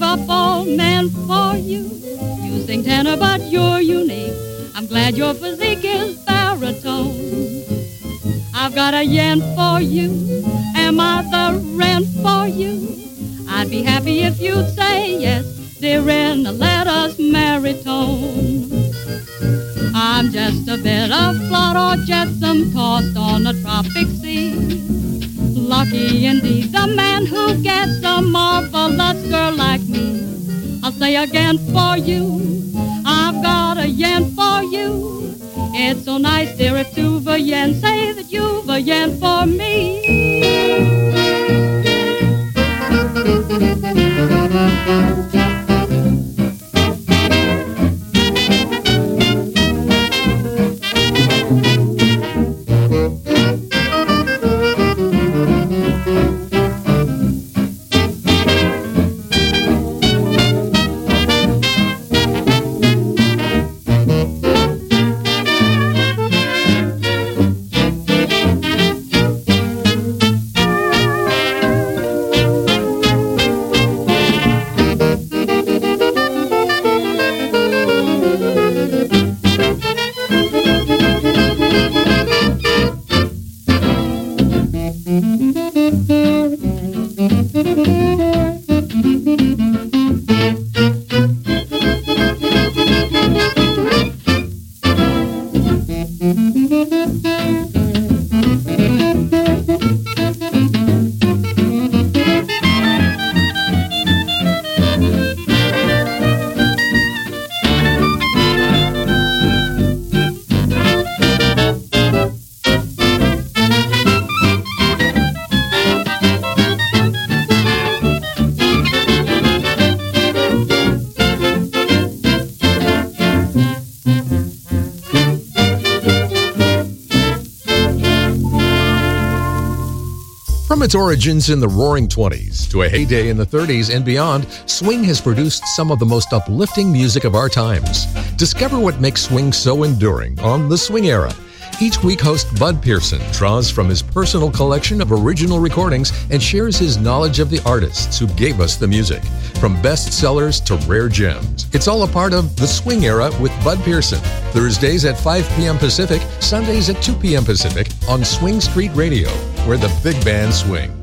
up all men for you. You sing tenor, but you're unique. I'm glad your physique is baritone. I've got a yen for you. Am I the rent for you? I'd be happy if you'd say yes, dearin', let us marry tone. I'm just a bit of flawed or jetsam tossed on a tropic sea. Lucky indeed the man who gets a marvelous girl like me. I'll say again for you, I've got a yen for you. It's so nice, dear, if you've a yen, say that you've a yen for me. From its origins in the Roaring 20s to a heyday in the 30s and beyond, swing has produced some of the most uplifting music of our times. Discover what makes swing so enduring on The Swing Era. Each week, host Bud Pearson draws from his personal collection of original recordings and shares his knowledge of the artists who gave us the music, from bestsellers to rare gems. It's all a part of The Swing Era with Bud Pearson. Thursdays at 5 p.m. Pacific, Sundays at 2 p.m. Pacific on Swing Street Radio, where the big band swings.